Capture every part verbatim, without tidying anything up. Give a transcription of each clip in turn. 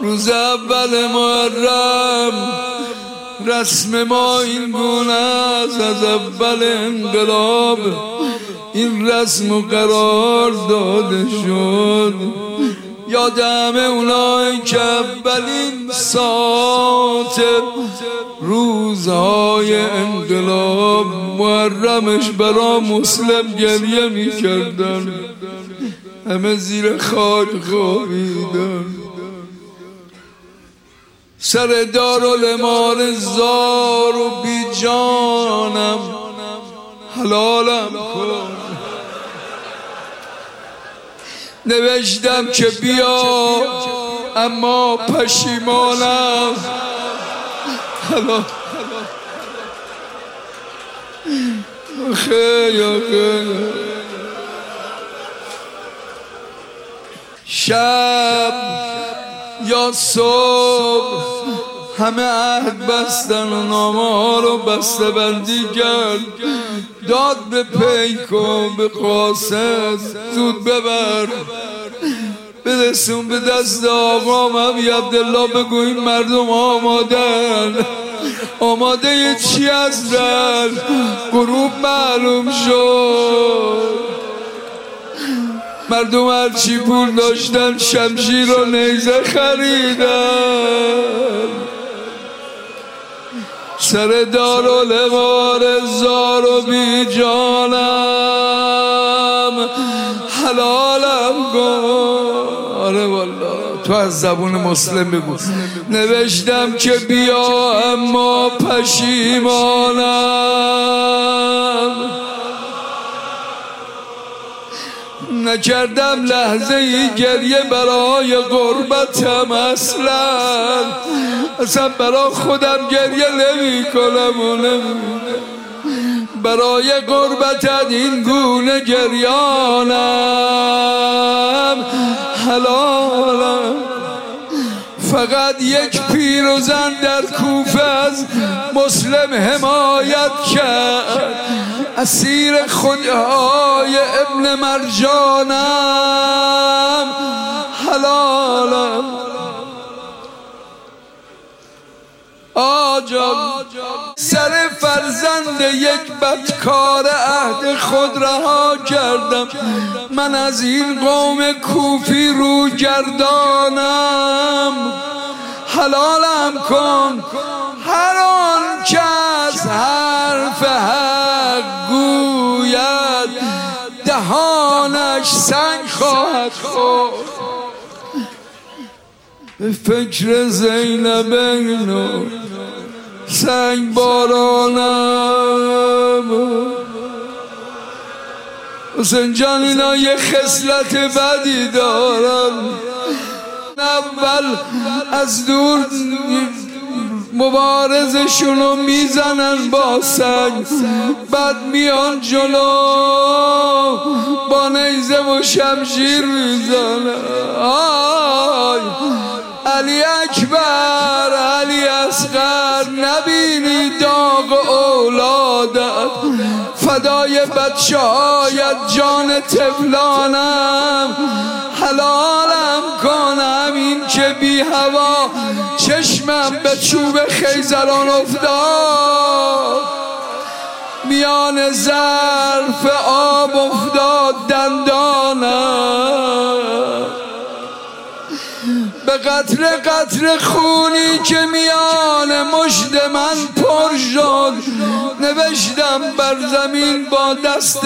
روز اول محرم رسم ما این گونه است، از اول انقلاب این رسم و قرار داده شد. یادم اونایی که اولین ساعت روزهای انقلاب محرمش برا مسلم گریه می کردن، همه زیر خاک خوابیدن. سر دارالامار زار و بی جانم حلالم کن. نوشتم که بیا اما پشیمانم حلال. آخه آخه شب یا صبح همه عهد بستن و نامه ها رو بسته بندی کرد. داد به پیکو به قاصد زود ببر برسون به دست آقام عمی عبدالله، بگو این مردم آمادن. آماده یه چی هستن؟ غروب معلوم شد. مردم هرچی پول داشتن شمشیر و نیزه خریدن. سر دارالامار زار و بی جانم حلالم کن. آره والله تو از زبون مسلم بگو. نوشتم که بیا اما پشیمانم. نکردم لحظه ای گریه برای غربتم، اصلا اصلا برای خودم گریه نمی کنم و برای غربتت این گونه گریانم حلالم. فقط یک پیرزن در کوفه از مسلم حمایت کرد، اسیر خونهای ابن مرجانم حلالم. آجا سر فرزند یک بدکار عهد خود رها کردم. من از این قوم کوفی رو گردانم حلالم کن. هر آن کس حرف حق گوید دهانش سنگ خواهد خورد. به فکر زینب اینو سنگ بارانم. حسین جان اینا یه خصلت بدی دارن. اول از دور مبارزشونو میزنن با سنگ، بعد میان جلو با نیزه و شمشیر میزنن. آی علی اکبر علی اصغر نبینی داغ اولادت، فدای بچه هایت جان طفلانم حلالم کنم. این که بی هوا چشمم به چوب خیزران افتاد، میان ظرف آب افتاد دندانم. به قطره قطره خونی که میان مشت من پر شد، نوشتم بر زمین با دست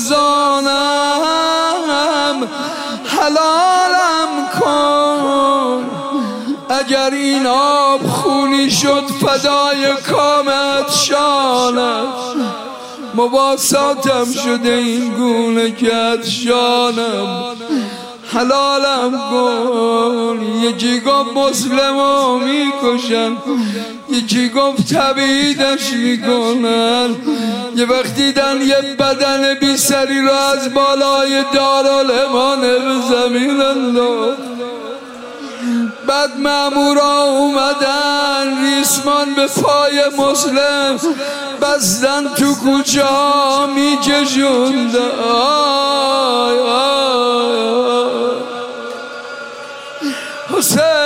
لرزانم حلالم کن. اگر این آب خونی شد فدای کامت شانم، مباساتم شده این گونه که شانم حلالم کن. یکی گفت مسلمو میکشن، یکی گفت تبعیدش میکنن. یه وقت دیدن یه بدن بی سری رو از بالای دارالامار به زمین انداخت. بعد مامورا اومدن ریسمان به پای مسلم بستن، تو کوچه ها میکشوندن. آی آی آی حسین